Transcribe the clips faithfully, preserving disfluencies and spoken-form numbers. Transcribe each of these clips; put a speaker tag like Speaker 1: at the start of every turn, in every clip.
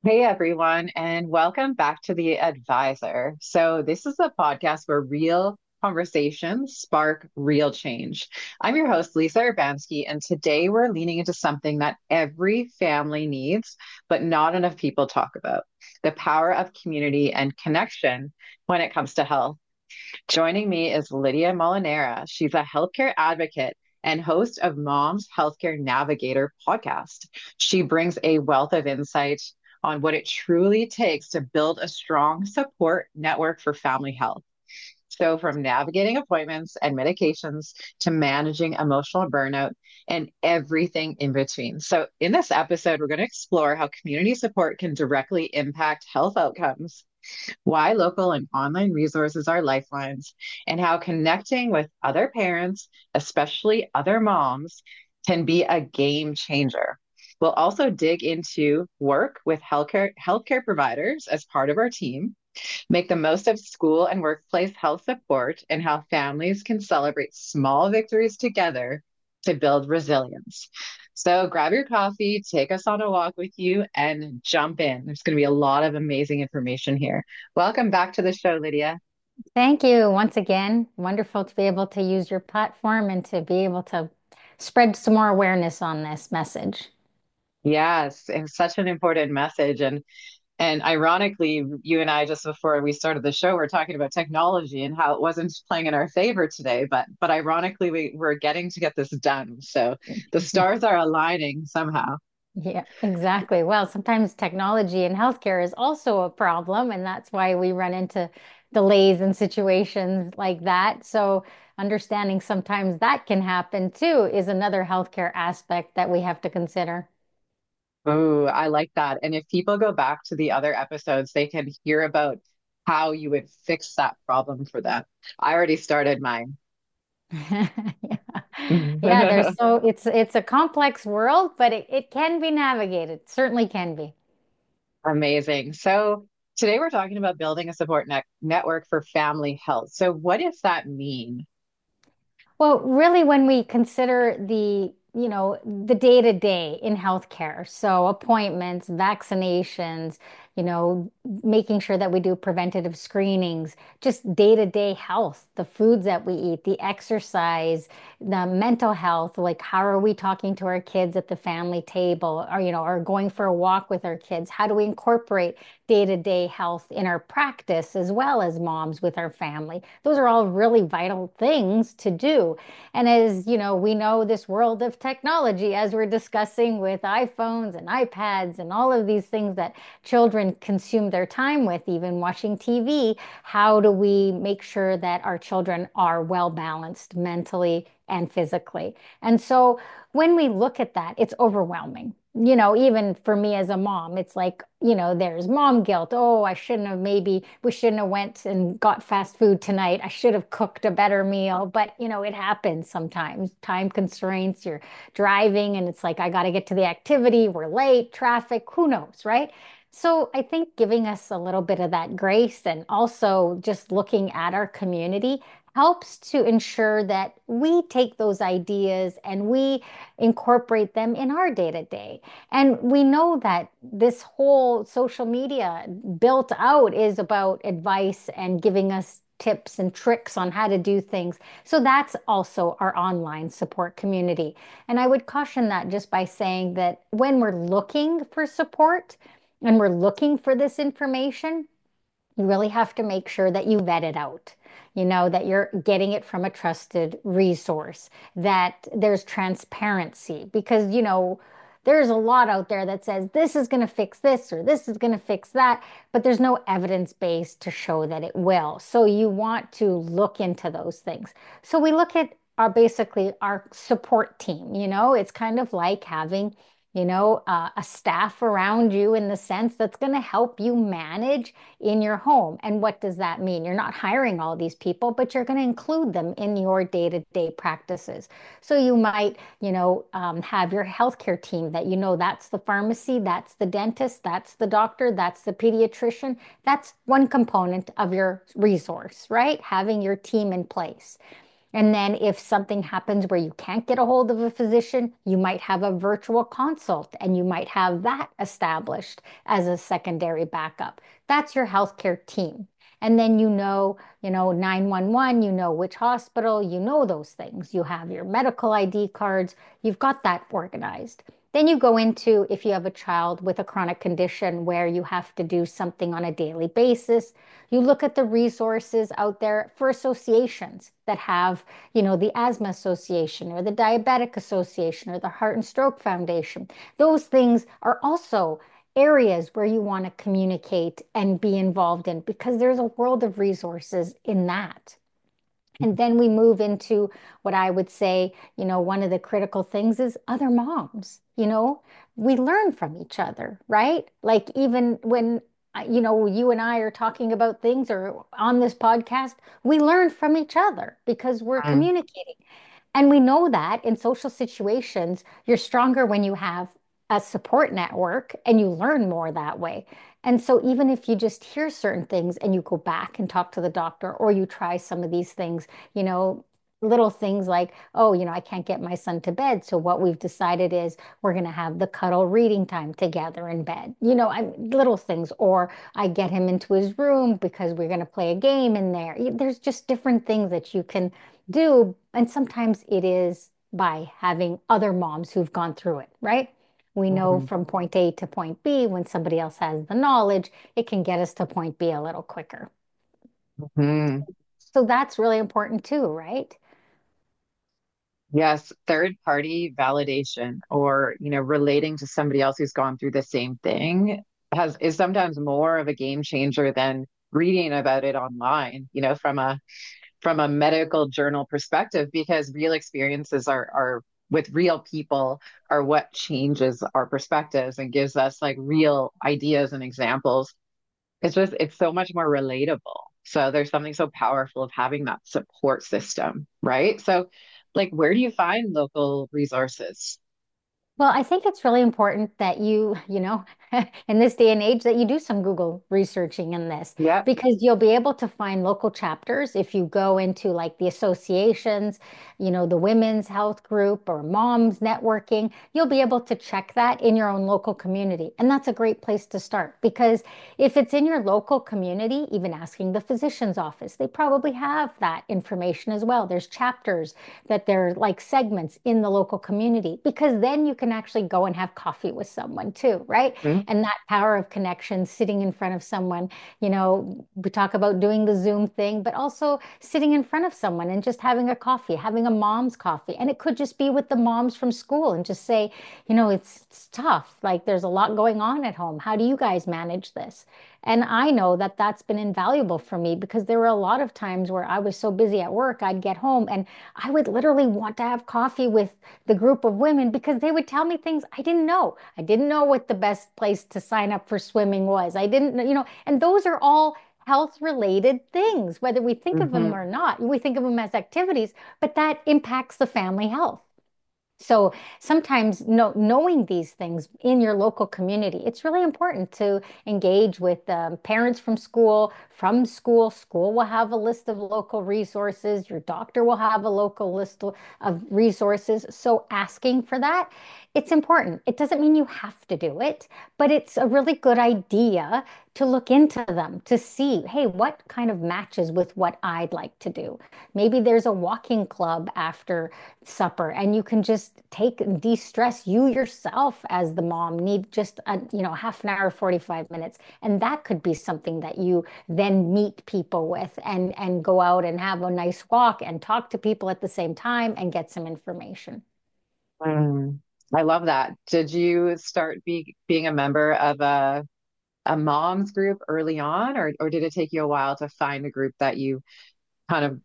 Speaker 1: Hey everyone, and welcome back to The Advisor. So, this is a podcast where real conversations spark real change. I'm your host, Lisa Urbanski, and today we're leaning into something that every family needs, but not enough people talk about: the power of community and connection when it comes to health. Joining me is Lydia Molinera. She's a healthcare advocate and host of Mom's Healthcare Navigator podcast. She brings a wealth of insight on what it truly takes to build a strong support network for family health. So, from navigating appointments and medications to managing emotional burnout and everything in between. So, in this episode, we're going to explore how community support can directly impact health outcomes, why local and online resources are lifelines, and how connecting with other parents, especially other moms, can be a game changer. We'll also dig into work with healthcare healthcare providers as part of our team, make the most of school and workplace health support, and how families can celebrate small victories together to build resilience. So grab your coffee, take us on a walk with you, and jump in. There's going to be a lot of amazing information here. Welcome back to the show, Lydia.
Speaker 2: Thank you once again. Wonderful to be able to use your platform and to be able to spread some more awareness on this message.
Speaker 1: Yes, it's such an important message. And And ironically, you and I, just before we started the show, were talking about technology and how it wasn't playing in our favor today. But but ironically, we, we're getting to get this done. So the stars are aligning somehow.
Speaker 2: Yeah, exactly. Well, sometimes technology in healthcare is also a problem, and that's why we run into delays in situations like that. So, understanding sometimes that can happen too is another healthcare aspect that we have to consider.
Speaker 1: Oh, I like that. And if people go back to the other episodes, they can hear about how you would fix that problem for them. I already started mine.
Speaker 2: Yeah. Yeah, there's so it's it's a complex world, but it, it can be navigated. Certainly can be.
Speaker 1: Amazing. So today we're talking about building a support net network for family health. So what does that mean?
Speaker 2: Well, really, when we consider the, you know, the day to day in healthcare, so appointments, vaccinations, you know, making sure that we do preventative screenings, just day to day health, the foods that we eat, the exercise, the mental health, like how are we talking to our kids at the family table, or, you know, or going for a walk with our kids? How do we incorporate day to day health in our practice as well as moms with our family? Those are all really vital things to do. And as you know, we know this world of technology, as we're discussing with iPhones and iPads and all of these things that children consume their time with, even watching T V, how do we make sure that our children are well balanced mentally and physically? And so when we look at that, it's overwhelming. You know, even for me as a mom, it's like, you know, there's mom guilt. Oh, I shouldn't have maybe we shouldn't have went and got fast food tonight. I should have cooked a better meal. But, you know, it happens sometimes. Time constraints, you're driving and it's like I got to get to the activity, we're late, traffic, who knows, right? So I think giving us a little bit of that grace and also just looking at our community helps to ensure that we take those ideas and we incorporate them in our day to day. And we know that this whole social media built out is about advice and giving us tips and tricks on how to do things. So that's also our online support community. And I would caution that just by saying that when we're looking for support and we're looking for this information, you really have to make sure that you vet it out. You know, that you're getting it from a trusted resource, that there's transparency, because, you know, there's a lot out there that says this is going to fix this or this is going to fix that, but there's no evidence base to show that it will. So you want to look into those things. So we look at our basically our support team, you know, it's kind of like having you know, uh, a staff around you in the sense that's going to help you manage in your home. And what does that mean? You're not hiring all these people, but you're going to include them in your day-to-day practices. So you might, you know, um, have your healthcare team that you know that's the pharmacy, that's the dentist, that's the doctor, that's the pediatrician. That's one component of your resource, right? Having your team in place. And then if something happens where you can't get a hold of a physician, you might have a virtual consult and you might have that established as a secondary backup. That's your healthcare team. And then you know, you know, nine one one, you know which hospital, you know those things. You have your medical I D cards, you've got that organized. Then you go into if you have a child with a chronic condition where you have to do something on a daily basis, you look at the resources out there for associations that have, you know, the Asthma Association or the Diabetic Association or the Heart and Stroke Foundation. Those things are also areas where you want to communicate and be involved in because there's a world of resources in that. And then we move into what I would say, you know, one of the critical things is other moms. You know, we learn from each other, right? Like even when, uh, you know, you and I are talking about things or on this podcast, we learn from each other because we're
Speaker 1: Mm.
Speaker 2: communicating. And we know that in social situations, you're stronger when you have a support network and you learn more that way. And so, even if you just hear certain things and you go back and talk to the doctor, or you try some of these things, you know, little things like, oh, you know, I can't get my son to bed. So, what we've decided is we're going to have the cuddle reading time together in bed, you know, I, little things, or I get him into his room because we're going to play a game in there. There's just different things that you can do. And sometimes it is by having other moms who've gone through it, right? We know
Speaker 1: Mhm.
Speaker 2: from point A to point B, when somebody else has the knowledge, it can get us to point B a little quicker.
Speaker 1: Mhm.
Speaker 2: So that's really important too, right?
Speaker 1: Yes, third party validation or, you know, relating to somebody else who's gone through the same thing has is sometimes more of a game changer than reading about it online, you know, from a from a medical journal perspective, because real experiences are are with real people are what changes our perspectives and gives us like real ideas and examples. It's just it's so much more relatable. So there's something so powerful of having that support system, right? So like where do you find local resources?
Speaker 2: Well, I think it's really important that you, you know, in this day and age, that you do some Google researching in this
Speaker 1: Yeah.
Speaker 2: because you'll be able to find local chapters if you go into like the associations, you know, the women's health group or moms networking. You'll be able to check that in your own local community. And that's a great place to start because if it's in your local community, even asking the physician's office, they probably have that information as well. There's chapters that they're like segments in the local community because then you can actually go and have coffee with someone too, right?
Speaker 1: Mhm.
Speaker 2: And that power of connection, sitting in front of someone, you know, we talk about doing the Zoom thing, but also sitting in front of someone and just having a coffee, having a mom's coffee. And it could just be with the moms from school and just say, you know, it's, it's tough. Like there's a lot going on at home. How do you guys manage this? And I know that that's been invaluable for me because there were a lot of times where I was so busy at work, I'd get home and I would literally want to have coffee with the group of women because they would tell me things I didn't know. I didn't know what the best place to sign up for swimming was. I didn't know, you know, and those are all health related things, whether we think of them
Speaker 1: Mhm.
Speaker 2: or not. We think of them as activities, but that impacts the family health. So sometimes know, knowing these things in your local community, it's really important to engage with um, parents from school. From school, school will have a list of local resources. Your doctor will have a local list of resources. So asking for that, it's important. It doesn't mean you have to do it, but it's a really good idea to look into them to see, hey, what kind of matches with what I'd like to do. Maybe there's a walking club after supper and you can just take de-stress. You yourself as the mom need just a, you know, half an hour, forty-five minutes, and that could be something that you then meet people with and and go out and have a nice walk and talk to people at the same time and get some information.
Speaker 1: Mm. I love that. Did you start be, being a member of a a mom's group early on, or or did it take you a while to find a group that you kind of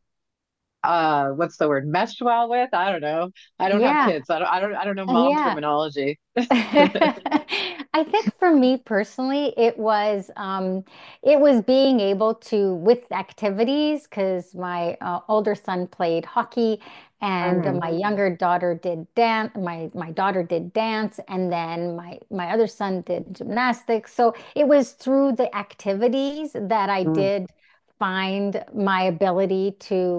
Speaker 1: uh what's the word meshed well with? I don't know. I don't have
Speaker 2: Yeah,
Speaker 1: kids. So I don't I don't I don't know mom
Speaker 2: yeah.
Speaker 1: terminology.
Speaker 2: I think for me personally, it was um, it was being able to with activities because my uh, older son played hockey and
Speaker 1: Mm.
Speaker 2: my younger daughter did dance. My my daughter did dance, and then my my other son did gymnastics. So it was through the activities that I
Speaker 1: Mm.
Speaker 2: did find my ability to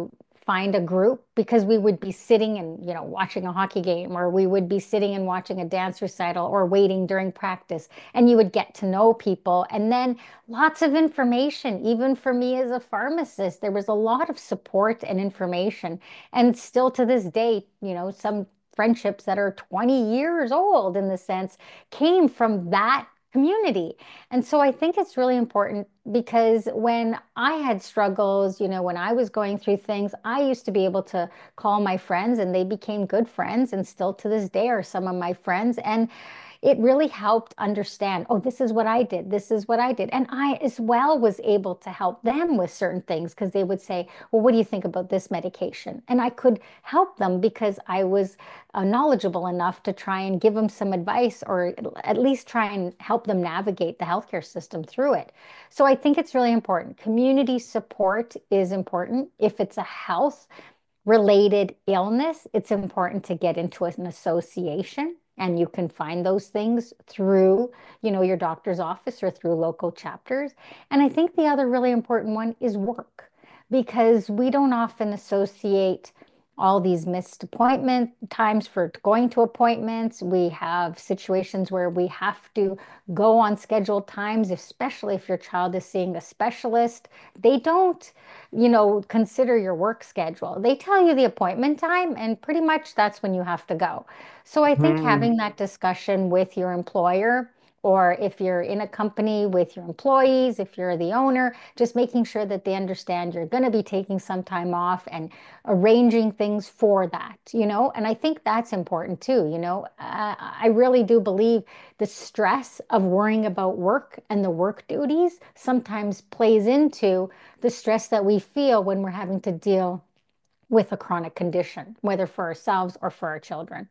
Speaker 2: find a group because we would be sitting and, you know, watching a hockey game, or we would be sitting and watching a dance recital or waiting during practice, and you would get to know people. And then lots of information, even for me as a pharmacist, there was a lot of support and information. And still to this day, you know, some friendships that are twenty years old in the sense came from that community. And so I think it's really important because when I had struggles, you know, when I was going through things, I used to be able to call my friends and they became good friends and still to this day are some of my friends. And it really helped understand, oh, this is what I did. This is what I did. And I as well was able to help them with certain things because they would say, well, what do you think about this medication? And I could help them because I was uh, knowledgeable enough to try and give them some advice or at least try and help them navigate the healthcare system through it. So I think it's really important. Community support is important. If it's a health related illness, it's important to get into an association. And you can find those things through, you know, your doctor's office or through local chapters. And I think the other really important one is work, because we don't often associate all these missed appointment times for going to appointments. We have situations where we have to go on scheduled times, especially if your child is seeing a specialist. They don't, you know, consider your work schedule. They tell you the appointment time, and pretty much that's when you have to go. So I think
Speaker 1: Mhm.
Speaker 2: having that discussion with your employer, or if you're in a company with your employees, if you're the owner, just making sure that they understand you're going to be taking some time off and arranging things for that, you know? And I think that's important too, you know? Uh, I really do believe the stress of worrying about work and the work duties sometimes plays into the stress that we feel when we're having to deal with a chronic condition, whether for ourselves or for our children.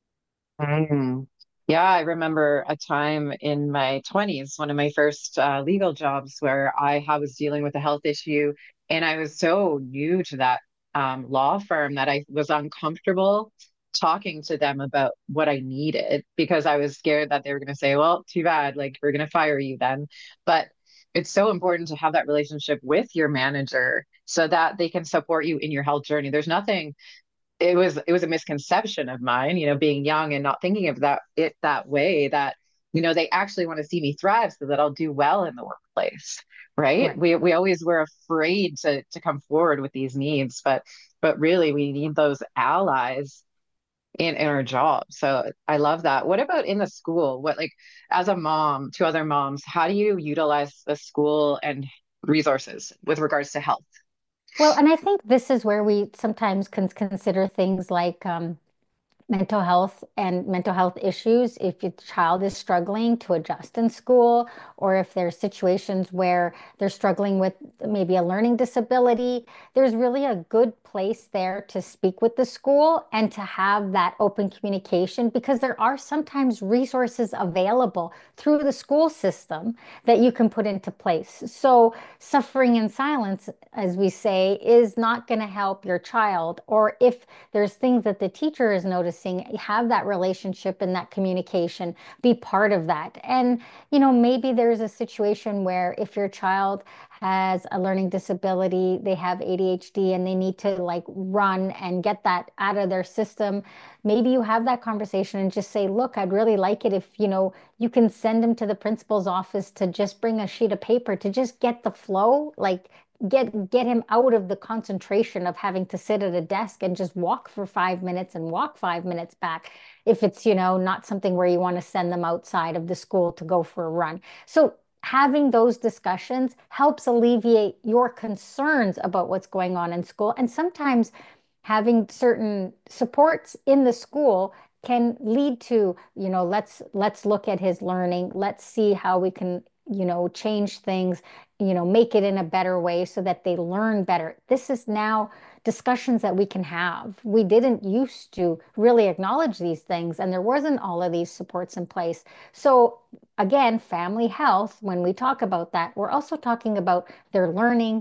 Speaker 1: Mm. Yeah, I remember a time in my twenties, one of my first uh, legal jobs, where I, I was dealing with a health issue, and I was so new to that um, law firm that I was uncomfortable talking to them about what I needed because I was scared that they were going to say, well, too bad, like we're going to fire you then. But it's so important to have that relationship with your manager so that they can support you in your health journey. There's nothing it was it was a misconception of mine, you know, being young and not thinking of that it that way that, you know, they actually want to see me thrive so that I'll do well in the workplace, right?
Speaker 2: Right.
Speaker 1: We we always were afraid to to come forward with these needs, but but really we need those allies in in our job. So I love that. What about in the school? What like as a mom to other moms, how do you utilize the school and resources with regards to health?
Speaker 2: Well, and I think this is where we sometimes can consider things like um, mental health and mental health issues if your child is struggling to adjust in school, or if there's situations where they're struggling with maybe a learning disability. There's really a good place there to speak with the school and to have that open communication, because there are sometimes resources available through the school system that you can put into place. So suffering in silence, as we say, is not going to help your child. Or if there's things that the teacher is noticing, have that relationship and that communication, be part of that. And, you know, maybe there's a situation where if your child has a learning disability, they have A D H D and they need to like run and get that out of their system. Maybe you have that conversation and just say, look, I'd really like it if, you know, you can send him to the principal's office to just bring a sheet of paper to just get the flow, like get get him out of the concentration of having to sit at a desk and just walk for five minutes and walk five minutes back, if it's, you know, not something where you want to send them outside of the school to go for a run. So having those discussions helps alleviate your concerns about what's going on in school. And sometimes having certain supports in the school can lead to, you know, let's let's look at his learning. Let's see how we can, you know, change things, you know, make it in a better way so that they learn better. This is now discussions that we can have. We didn't used to really acknowledge these things, and there wasn't all of these supports in place. So again, family health, when we talk about that, we're also talking about their learning,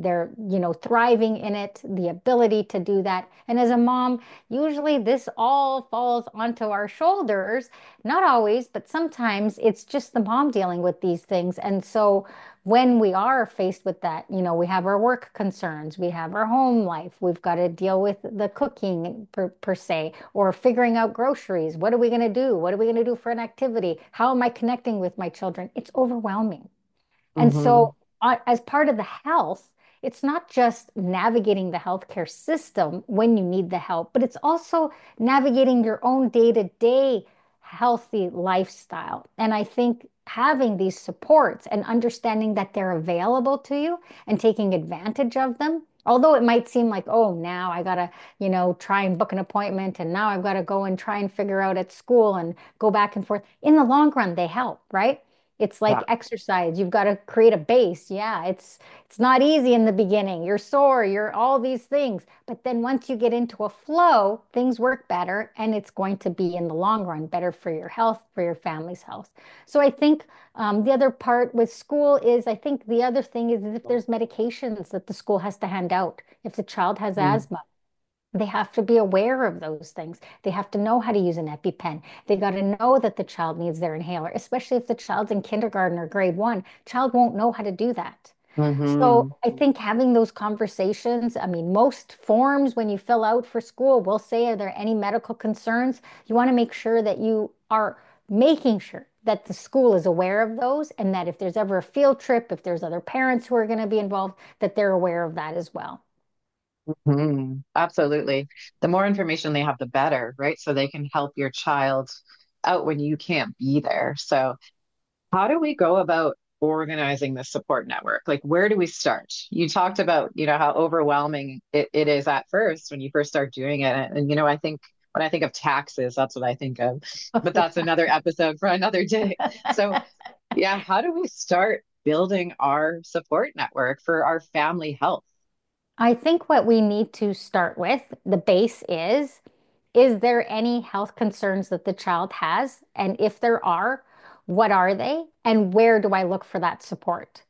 Speaker 2: they're, you know, thriving in it, the ability to do that. And as a mom, usually this all falls onto our shoulders. Not always, but sometimes it's just the mom dealing with these things. And so when we are faced with that, you know, we have our work concerns, we have our home life, we've got to deal with the cooking per, per se, or figuring out groceries. What are we going to do? What are we going to do for an activity? How am I connecting with my children? It's overwhelming. And
Speaker 1: Mm-hmm.
Speaker 2: so, uh, as part of the health, it's not just navigating the healthcare system when you need the help, but it's also navigating your own day-to-day healthy lifestyle. And I think having these supports and understanding that they're available to you and taking advantage of them, although it might seem like, oh, now I gotta, you know, try and book an appointment, and now I've got to go and try and figure out at school and go back and forth. In the long run, they help, right? It's like
Speaker 1: Yeah.
Speaker 2: exercise. You've got to create a base. Yeah, it's it's not easy in the beginning. You're sore, you're all these things. But then once you get into a flow, things work better, and it's going to be in the long run better for your health, for your family's health. So I think um, the other part with school is I think the other thing is if there's medications that the school has to hand out. If the child has
Speaker 1: Mm.
Speaker 2: asthma, they have to be aware of those things. They have to know how to use an EpiPen. They got to know that the child needs their inhaler, especially if the child's in kindergarten or grade one. Child won't know how to do that. So
Speaker 1: Mm-hmm.
Speaker 2: I think having those conversations, I mean, most forms when you fill out for school will say, are there any medical concerns? You want to make sure that you are making sure that the school is aware of those and that if there's ever a field trip, if there's other parents who are going to be involved, that they're aware of that as well.
Speaker 1: Hmm. Absolutely. The more information they have, the better, right? So they can help your child out when you can't be there. So, how do we go about organizing the support network? Like, where do we start? You talked about, you know, how overwhelming it, it is at first when you first start doing it. And, and, you know, I think when I think of taxes, that's what I think of. But that's another episode for another day. So, yeah, how do we start building our support network for our family health?
Speaker 2: I think what we need to start with, the base is, is there any health concerns that the child has? And if there are, what are they? And where do I look for that support?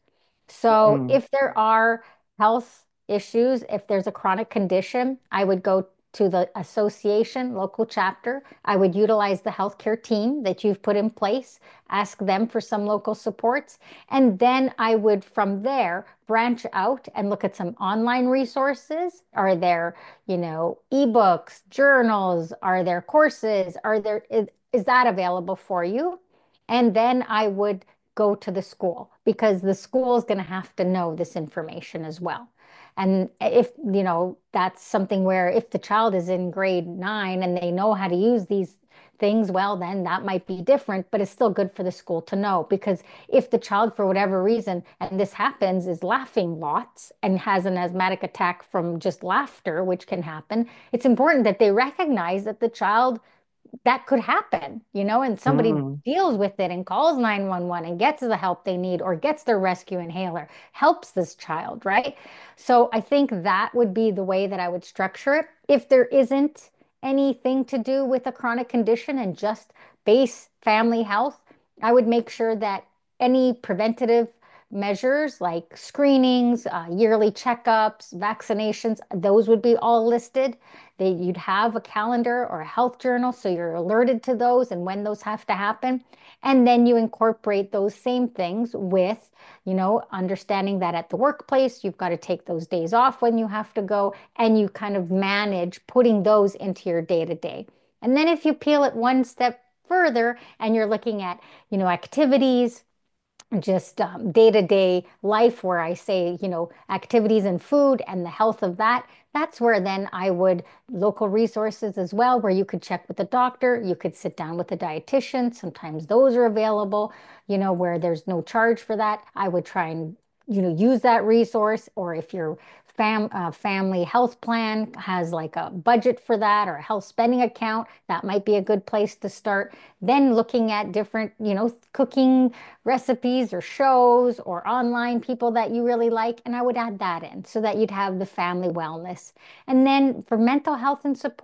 Speaker 2: So
Speaker 1: Mm,
Speaker 2: if there are health issues, if there's a chronic condition, I would go to the association, local chapter. I would utilize the healthcare team that you've put in place, ask them for some local supports. And then I would, from there, branch out and look at some online resources. Are there, you know, ebooks, journals? Are there courses? Are there, is, is that available for you? And then I would go to the school because the school is going to have to know this information as well. And if, you know, that's something where if the child is in grade nine and they know how to use these things, well, then that might be different, but it's still good for the school to know because if the child, for whatever reason, and this happens, is laughing lots and has an asthmatic attack from just laughter, which can happen, it's important that they recognize that the child that could happen, you know, and somebody
Speaker 1: mm,
Speaker 2: deals with it and calls nine one one and gets the help they need or gets their rescue inhaler, helps this child, right? So I think that would be the way that I would structure it. If there isn't anything to do with a chronic condition and just base family health, I would make sure that any preventative measures like screenings, uh, yearly checkups, vaccinations, those would be all listed. That you'd have a calendar or a health journal so you're alerted to those and when those have to happen. And then you incorporate those same things with, you know, understanding that at the workplace, you've got to take those days off when you have to go, and you kind of manage putting those into your day to day. And then if you peel it one step further and you're looking at, you know, activities, just um, day-to-day life where I say, you know, activities and food and the health of that, that's where then I would local resources as well, where you could check with the doctor, you could sit down with a dietitian. Sometimes those are available, you know, where there's no charge for that. I would try and, you know, use that resource. Or if your fam uh, family health plan has like a budget for that or a health spending account, that might be a good place to start. Then looking at different, you know, cooking recipes or shows or online people that you really like. And I would add that in so that you'd have the family wellness. And then for mental health and support,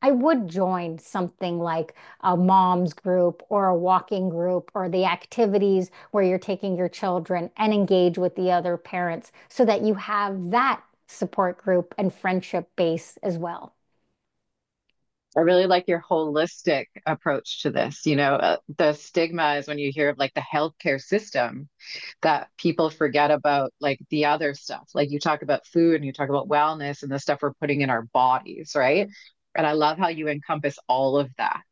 Speaker 2: I would join something like a mom's group or a walking group or the activities where you're taking your children and engage with the other parents so that you have that support group and friendship base as well.
Speaker 1: I really like your holistic approach to this. You know, uh, the stigma is when you hear of like the healthcare system that people forget about like the other stuff. Like you talk about food and you talk about wellness and the stuff we're putting in our bodies, right? And I love how you encompass all of that.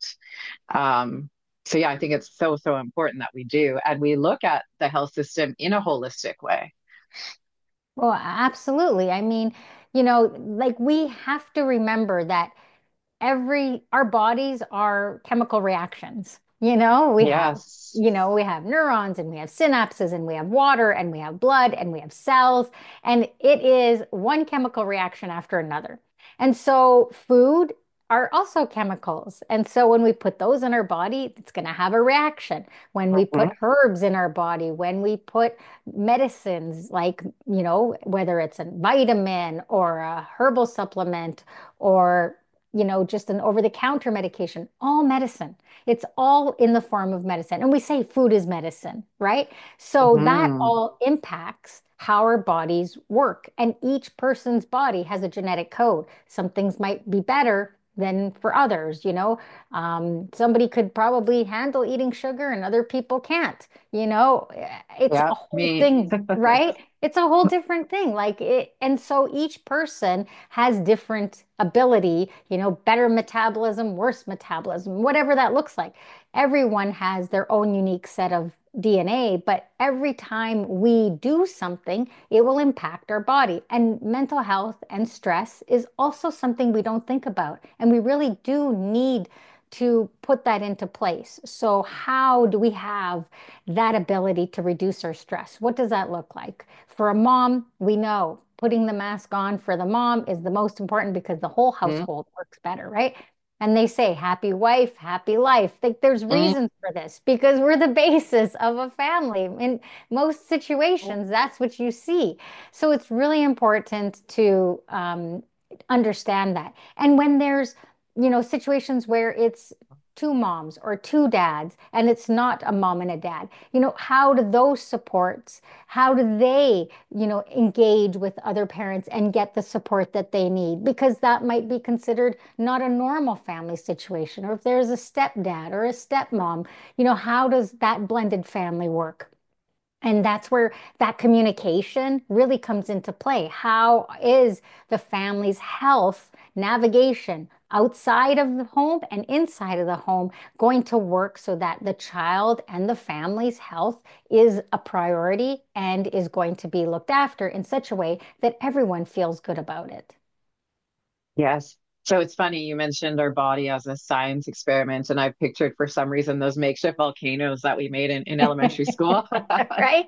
Speaker 1: Um, so yeah, I think it's so, so important that we do. And we look at the health system in a holistic way.
Speaker 2: Well, absolutely. I mean, you know, like we have to remember that every our bodies are chemical reactions. You know, we have,
Speaker 1: Yes.
Speaker 2: you know, we have neurons and we have synapses and we have water and we have blood and we have cells, and it is one chemical reaction after another. And so food are also chemicals. And so when we put those in our body, it's going to have a reaction. When we put
Speaker 1: Mhm.
Speaker 2: herbs in our body, when we put medicines like, you know, whether it's a vitamin or a herbal supplement or you know, just an over-the-counter medication, all medicine. It's all in the form of medicine. And we say food is medicine, right? So that
Speaker 1: Mhm.
Speaker 2: all impacts how our bodies work. And each person's body has a genetic code. Some things might be better than for others, you know. Um, somebody could probably handle eating sugar and other people can't, you know. It's
Speaker 1: Yeah,
Speaker 2: a whole
Speaker 1: me.
Speaker 2: thing, right? It's a whole different thing. Like it, and so each person has different ability, you know, better metabolism, worse metabolism, whatever that looks like. Everyone has their own unique set of D N A, but every time we do something, it will impact our body. And mental health and stress is also something we don't think about. And we really do need to put that into place. So, how do we have that ability to reduce our stress? What does that look like? For a mom, we know putting the mask on for the mom is the most important because the whole
Speaker 1: Mhm.
Speaker 2: household works better, right? And they say happy wife, happy life. Like there's
Speaker 1: Mhm.
Speaker 2: reasons for this because we're the basis of a family. In most situations, that's what you see. So it's really important to um, understand that. And when there's, you know, situations where it's two moms or two dads and it's not a mom and a dad, you know, how do those supports, how do they, you know, engage with other parents and get the support that they need? Because that might be considered not a normal family situation. Or if there's a stepdad or a stepmom, you know, how does that blended family work? And that's where that communication really comes into play. How is the family's health navigation outside of the home and inside of the home going to work so that the child and the family's health is a priority and is going to be looked after in such a way that everyone feels good about it?
Speaker 1: Yes. So it's funny, you mentioned our body as a science experiment, and I pictured for some reason those makeshift volcanoes that we made in, in elementary school.
Speaker 2: Right?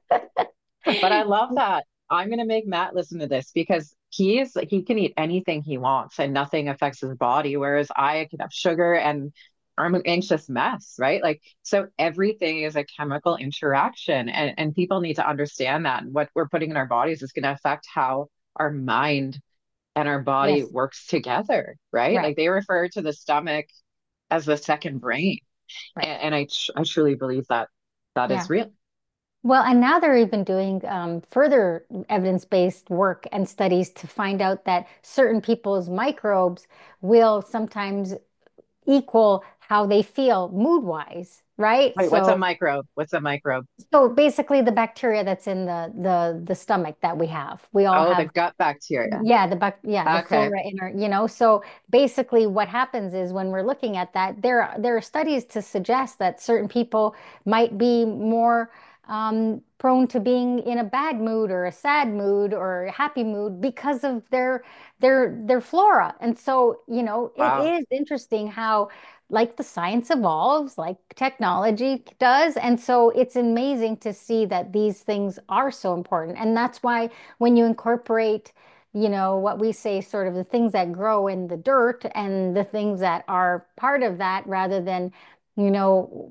Speaker 1: But I love that. I'm going to make Matt listen to this because he is he can eat anything he wants and nothing affects his body, whereas I can have sugar and I'm an anxious mess, right? Like so everything is a chemical interaction and, and people need to understand that. And what we're putting in our bodies is going to affect how our mind and our body
Speaker 2: Yes,
Speaker 1: works together, right?
Speaker 2: right,
Speaker 1: Like they refer to the stomach as the second brain.
Speaker 2: right.
Speaker 1: And, and I, tr- I truly believe that that is
Speaker 2: Yeah.
Speaker 1: real.
Speaker 2: Well, and now they're even doing um, further evidence-based work and studies to find out that certain people's microbes will sometimes equal how they feel mood-wise, right?
Speaker 1: Wait, what's a
Speaker 2: So,
Speaker 1: microbe? What's a microbe?
Speaker 2: so basically, the bacteria that's in the the the stomach that we have, we all
Speaker 1: Oh, the
Speaker 2: have.
Speaker 1: gut bacteria.
Speaker 2: Yeah, the bac yeah, the
Speaker 1: Okay.
Speaker 2: flora in our, you know, so basically what happens is when we're looking at that, there are there are studies to suggest that certain people might be more um, prone to being in a bad mood or a sad mood or a happy mood because of their their their flora. And so, you know, it
Speaker 1: Wow.
Speaker 2: is interesting how like the science evolves, like technology does. And so it's amazing to see that these things are so important. And that's why when you incorporate you know, what we say sort of the things that grow in the dirt and the things that are part of that rather than, you know,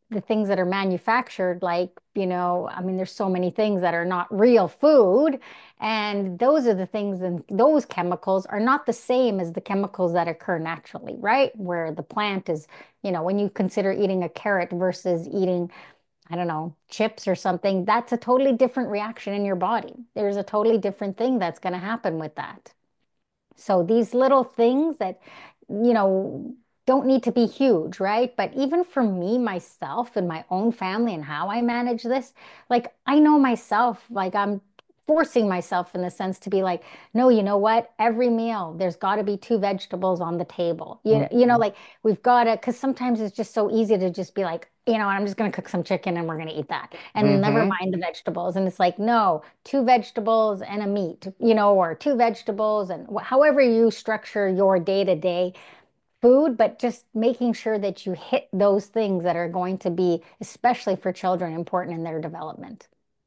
Speaker 2: the things that are manufactured, like, you know, I mean, there's so many things that are not real food. And those are the things, and those chemicals are not the same as the chemicals that occur naturally, right? Where the plant is, you know, when you consider eating a carrot versus eating, I don't know, chips or something, that's a totally different reaction in your body. There's a totally different thing that's going to happen with that. So these little things that, you know, don't need to be huge, right? But even for me, myself, and my own family and how I manage this, like I know myself, like I'm forcing myself in the sense to be like, no, you know what? Every meal, there's got to be two vegetables on the table. You, you know,
Speaker 1: Mhm.
Speaker 2: like we've got to, because sometimes it's just so easy to just be like, you know, I'm just going to cook some chicken and we're going to eat that. And never
Speaker 1: Hmm.
Speaker 2: mind the vegetables. And it's like, no, two vegetables and a meat, you know, or two vegetables and wh- however you structure your day-to-day food, but just making sure that you hit those things that are going to be, especially for children, important in their development.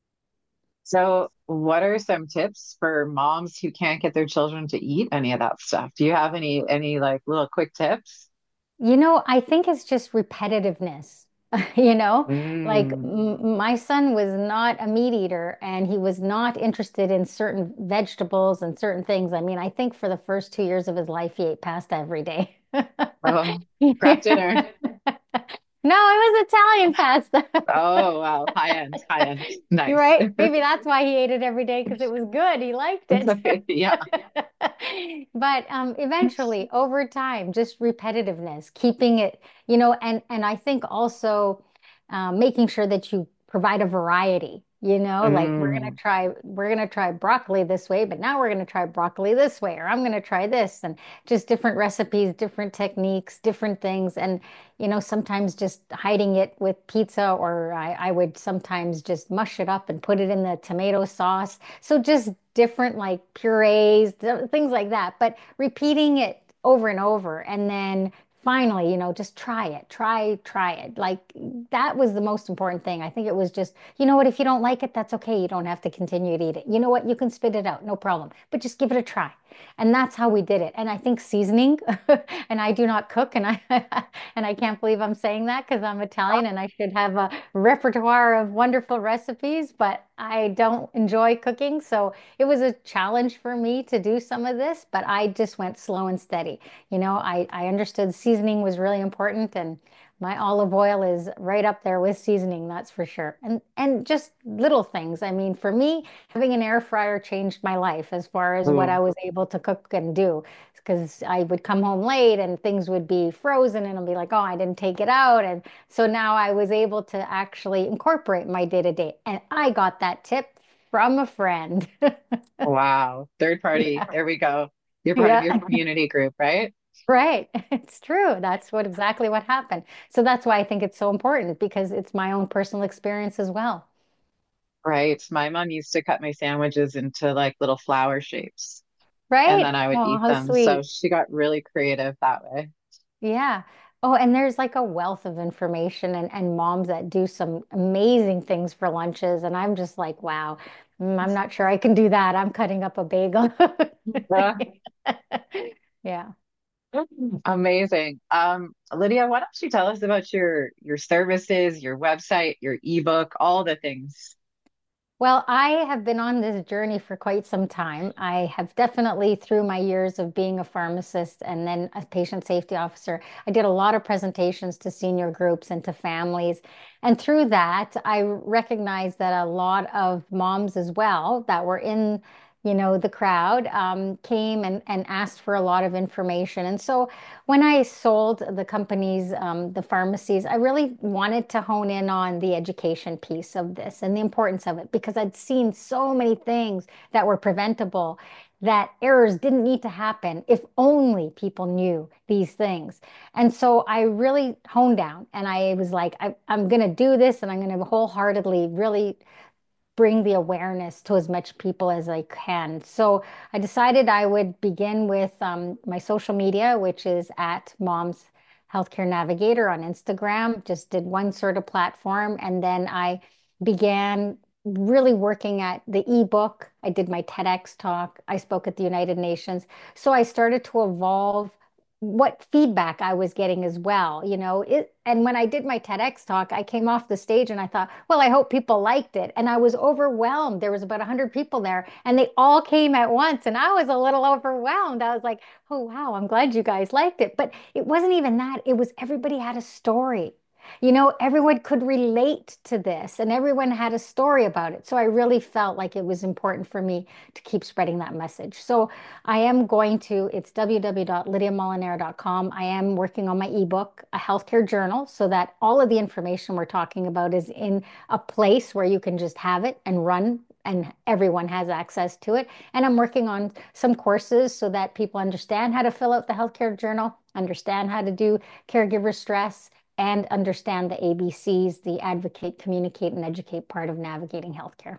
Speaker 1: So, what are some tips for moms who can't get their children to eat any of that stuff? Do you have any any like little quick tips?
Speaker 2: You know, I think it's just repetitiveness. You know, like
Speaker 1: Mm.
Speaker 2: m my son was not a meat eater and he was not interested in certain vegetables and certain things. I mean, I think for the first two years of his life, he ate pasta every day.
Speaker 1: Oh, craft dinner.
Speaker 2: No, it was Italian pasta.
Speaker 1: Oh, wow. High end, high end.
Speaker 2: You're
Speaker 1: Nice.
Speaker 2: right. Maybe that's why he ate it every day because it was good. He liked it.
Speaker 1: Yeah.
Speaker 2: But um, eventually, over time, just repetitiveness, keeping it, you know, and and I think also um, making sure that you provide a variety. You know, like we're gonna
Speaker 1: Mm.
Speaker 2: try, we're gonna try broccoli this way, but now we're gonna try broccoli this way, or I'm gonna try this, and just different recipes, different techniques, different things, and you know, sometimes just hiding it with pizza, or I, I would sometimes just mush it up and put it in the tomato sauce. So just different like purees, th- things like that, but repeating it over and over. And then finally, you know, just try it, try, try it. Like that was the most important thing. I think it was just, you know what, if you don't like it, that's okay. You don't have to continue to eat it. You know what, you can spit it out, no problem, but just give it a try. And that's how we did it. And I think seasoning, and I do not cook, and I and I can't believe I'm saying that because I'm Italian and I should have a repertoire of wonderful recipes, but I don't enjoy cooking. So it was a challenge for me to do some of this, but I just went slow and steady. You know, I, I understood seasoning was really important, and my olive oil is right up there with seasoning, that's for sure. And and just little things. I mean, for me, having an air fryer changed my life as far as what I
Speaker 1: Ooh.
Speaker 2: was able to cook and do, because I would come home late and things would be frozen and I'll be like, oh, I didn't take it out. And so now I was able to actually incorporate my day to day. And I got that tip from a friend.
Speaker 1: Wow. Third party.
Speaker 2: Yeah.
Speaker 1: There we go. You're part of
Speaker 2: Yeah.
Speaker 1: your community group, right?
Speaker 2: Right. It's true. That's what exactly what happened. So that's why I think it's so important because it's my own personal experience as well.
Speaker 1: Right. My mom used to cut my sandwiches into like little flower shapes and
Speaker 2: Right?
Speaker 1: then I would
Speaker 2: Oh,
Speaker 1: eat
Speaker 2: how
Speaker 1: them. So
Speaker 2: sweet.
Speaker 1: she got really creative that way.
Speaker 2: Yeah. Oh, and there's like a wealth of information and, and moms that do some amazing things for lunches. And I'm just like, wow, mm, I'm not sure I can do that. I'm cutting up a bagel.
Speaker 1: Uh,
Speaker 2: Yeah.
Speaker 1: Amazing. Um, Lydia, why don't you tell us about your your services, your website, your ebook, all the things?
Speaker 2: Well, I have been on this journey for quite some time. I have definitely, through my years of being a pharmacist and then a patient safety officer, I did a lot of presentations to senior groups and to families. And through that, I recognized that a lot of moms as well that were in, you know, the crowd um, came and, and asked for a lot of information. And so when I sold the companies, um, the pharmacies, I really wanted to hone in on the education piece of this and the importance of it because I'd seen so many things that were preventable, that errors didn't need to happen if only people knew these things. And so I really honed down and I was like, I, I'm going to do this and I'm going to wholeheartedly really bring the awareness to as much people as I can. So I decided I would begin with um, my social media, which is at Mom's Healthcare Navigator on Instagram. Just did one sort of platform. And then I began really working at the ebook. I did my TEDx talk. I spoke at the United Nations. So I started to evolve what feedback I was getting as well, you know. It, and when I did my TEDx talk, I came off the stage and I thought, well, I hope people liked it. And I was overwhelmed. There was about one hundred people there and they all came at once. And I was a little overwhelmed. I was like, oh, wow, I'm glad you guys liked it. But it wasn't even that. It was everybody had a story. You know, everyone could relate to this and everyone had a story about it. So I really felt like it was important for me to keep spreading that message. So I am going to, it's w w w dot lydia molinaro dot com. I am working on my ebook, a healthcare journal, so that all of the information we're talking about is in a place where you can just have it and run and everyone has access to it. And I'm working on some courses so that people understand how to fill out the healthcare journal, understand how to do caregiver stress, and understand the A B Cs, the advocate, communicate, and educate part of navigating healthcare.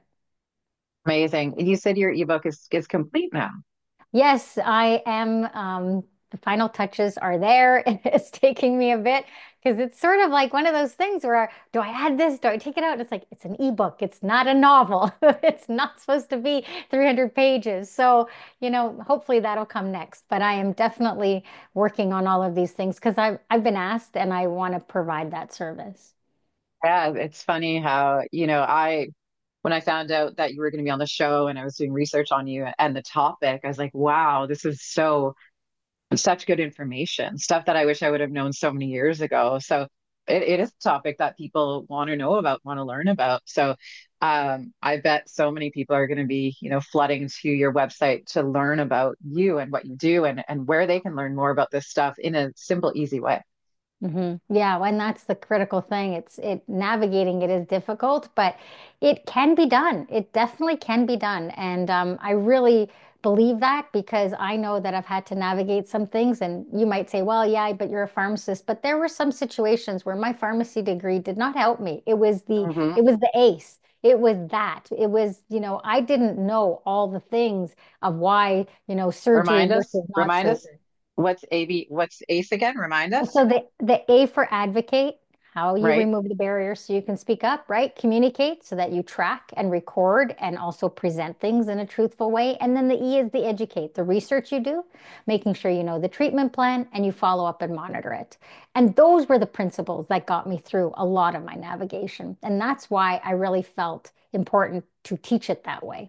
Speaker 1: Amazing. You said your ebook is is complete now.
Speaker 2: Yes, I am. Um, the final touches are there. It's taking me a bit because it's sort of like one of those things where do I add this? Do I take it out? It's like it's an ebook. It's not a novel. It's not supposed to be three hundred pages. So, you know, hopefully that'll come next. But I am definitely working on all of these things because I've I've been asked and I want to provide that service.
Speaker 1: Yeah, it's funny how, you know, I when I found out that you were going to be on the show and I was doing research on you and the topic, I was like, wow, this is so such good information, stuff that I wish I would have known so many years ago. So it, it is a topic that people want to know about, want to learn about. So um, I bet so many people are going to be, you know, flooding to your website to learn about you and what you do and, and where they can learn more about this stuff in a simple, easy way.
Speaker 2: Hmm. Yeah, and that's the critical thing. It's it navigating it is difficult, but it can be done. It definitely can be done. And um, I really believe that because I know that I've had to navigate some things. And you might say, well, yeah, but you're a pharmacist. But there were some situations where my pharmacy degree did not help me. It was the
Speaker 1: Hmm.
Speaker 2: it was the ACE. It was that. It was, you know, I didn't know all the things of why, you know, surgery
Speaker 1: Remind us,
Speaker 2: versus not
Speaker 1: remind us
Speaker 2: surgery.
Speaker 1: what's A B, what's ACE again? Remind us.
Speaker 2: So the the A for advocate, how you
Speaker 1: Right.
Speaker 2: remove the barriers so you can speak up, right? Communicate so that you track and record and also present things in a truthful way. And then the E is the educate, the research you do, making sure you know the treatment plan and you follow up and monitor it. And those were the principles that got me through a lot of my navigation. And that's why I really felt important to teach it that way.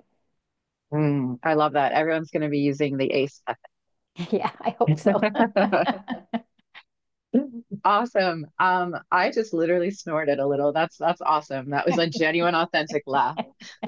Speaker 1: Mm, I love that. Everyone's going to be using the ACE
Speaker 2: Yeah, I hope so.
Speaker 1: method. Awesome. Um, I just literally snorted a little. That's that's awesome. That was a genuine, authentic laugh.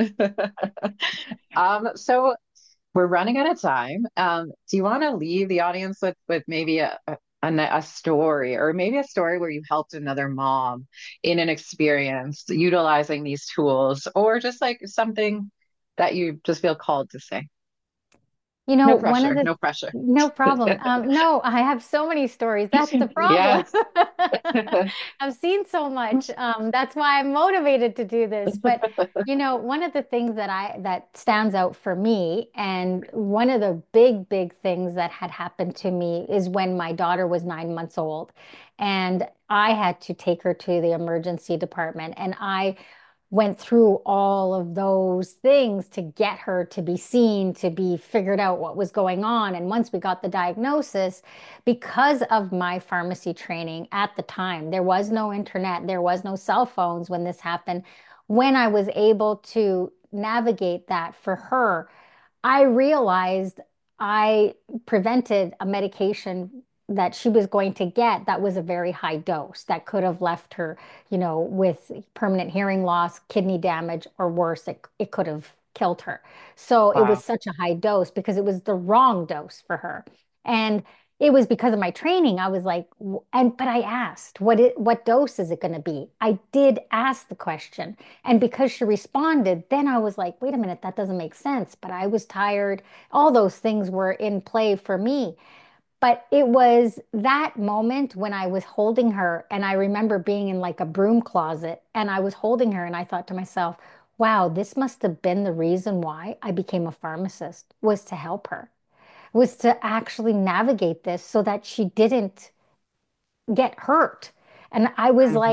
Speaker 1: Um, so we're running out of time. Um, do you want to leave the audience with with maybe a, a a a story or maybe a story where you helped another mom in an experience utilizing these tools, or just like something that you just feel called to say?
Speaker 2: You know,
Speaker 1: No
Speaker 2: one of
Speaker 1: pressure,
Speaker 2: the,
Speaker 1: no pressure.
Speaker 2: no problem. Um, no, I have so many stories. That's the problem.
Speaker 1: Yes.
Speaker 2: I've seen so much. Um, that's why I'm motivated to do this. But, you know, one of the things that I that stands out for me, and one of the big, big things that had happened to me is when my daughter was nine months old, and I had to take her to the emergency department, and I went through all of those things to get her to be seen, to be figured out what was going on. And once we got the diagnosis, because of my pharmacy training at the time, there was no internet, there was no cell phones when this happened. When I was able to navigate that for her, I realized I prevented a medication that she was going to get that was a very high dose that could have left her, you know, with permanent hearing loss, kidney damage, or worse, it, it could have killed her. So it was
Speaker 1: Wow.
Speaker 2: such a high dose because it was the wrong dose for her. And it was because of my training. I was like, and but I asked, what it, what dose is it going to be? I did ask the question. And because she responded, then I was like, wait a minute, that doesn't make sense. But I was tired. All those things were in play for me. But it was that moment when I was holding her, and I remember being in like a broom closet, and I was holding her, and I thought to myself, wow, this must have been the reason why I became a pharmacist, was to help her, was to actually navigate this so that she didn't get hurt. And I was
Speaker 1: Mhm.
Speaker 2: like,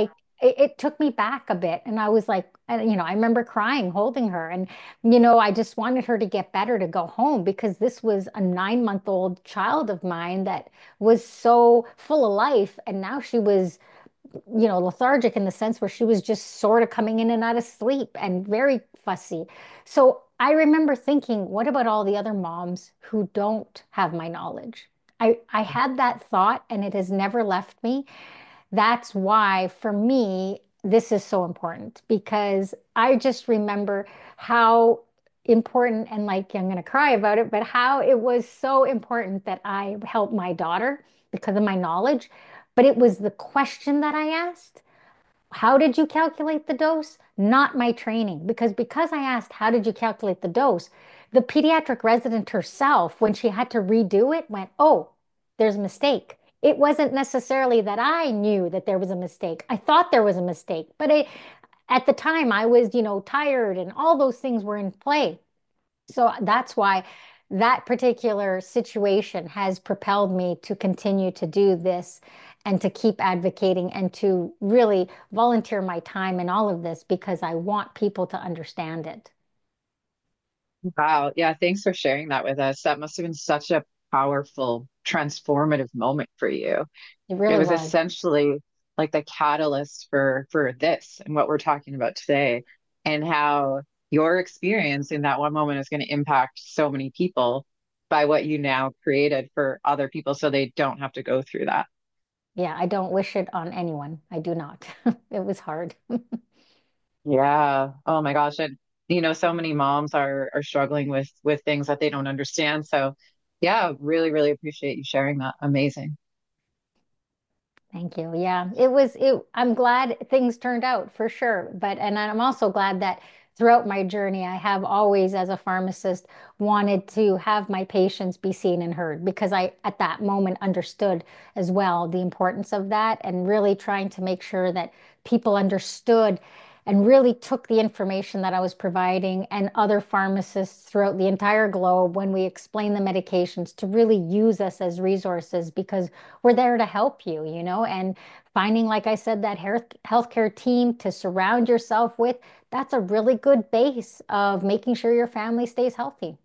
Speaker 2: it, it took me back a bit. And I was like, and, you know, I remember crying, holding her. And, you know, I just wanted her to get better, to go home, because this was a nine month old child of mine that was so full of life. And now she was, you know, lethargic in the sense where she was just sort of coming in and out of sleep and very fussy. So I remember thinking, what about all the other moms who don't have my knowledge? I, I had that thought and it has never left me. That's why, for me, this is so important, because I just remember how important, and like I'm going to cry about it, but how it was so important that I helped my daughter because of my knowledge. But it was the question that I asked: how did you calculate the dose? Not my training. Because because I asked, how did you calculate the dose? The pediatric resident herself, when she had to redo it, went, oh, there's a mistake. It wasn't necessarily that I knew that there was a mistake. I thought there was a mistake, but I, at the time I was, you know, tired and all those things were in play. So that's why that particular situation has propelled me to continue to do this and to keep advocating and to really volunteer my time in all of this, because I want people to understand it.
Speaker 1: Wow. Yeah, thanks for sharing that with us. That must have been such a powerful, transformative moment for you.
Speaker 2: It
Speaker 1: It
Speaker 2: really
Speaker 1: was
Speaker 2: was.
Speaker 1: essentially like the catalyst for for this and what we're talking about today, and how your experience in that one moment is going to impact so many people by what you now created for other people so they don't have to go through that.
Speaker 2: Yeah, I don't wish it on anyone. I do not. It was hard.
Speaker 1: Yeah. Oh my gosh. And you know, so many moms are are struggling with with things that they don't understand. So yeah, really, really appreciate you sharing that. Amazing.
Speaker 2: Thank you. Yeah, it was it I'm glad things turned out for sure. But and I'm also glad that throughout my journey, I have always, as a pharmacist, wanted to have my patients be seen and heard, because I at that moment understood as well the importance of that, and really trying to make sure that people understood and really took the information that I was providing, and other pharmacists throughout the entire globe, when we explain the medications, to really use us as resources, because we're there to help you, you know, and finding, like I said, that health healthcare team to surround yourself with, that's a really good base of making sure your family stays healthy.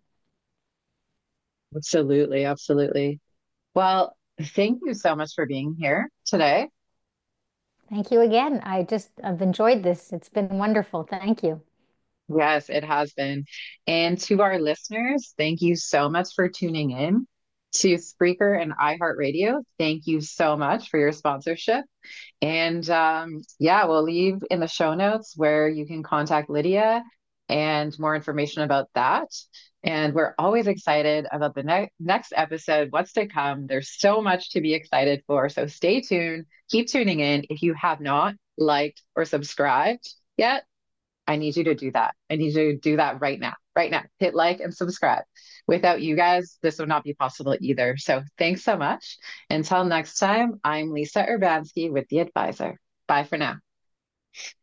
Speaker 1: Absolutely, absolutely. Well, thank you so much for being here today.
Speaker 2: Thank you again. I just, I've enjoyed this. It's been wonderful. Thank you.
Speaker 1: Yes, it has been. And to our listeners, thank you so much for tuning in to Spreaker and iHeartRadio. Thank you so much for your sponsorship. And um, yeah, we'll leave in the show notes where you can contact Lydia and more information about that. And we're always excited about the ne next episode, what's to come. There's so much to be excited for. So stay tuned, keep tuning in. If you have not liked or subscribed yet, I need you to do that. I need you to do that right now. Right now. Hit like and subscribe. Without you guys, this would not be possible either. So thanks so much. Until next time, I'm Lisa Urbanski with The Advisor. Bye for now.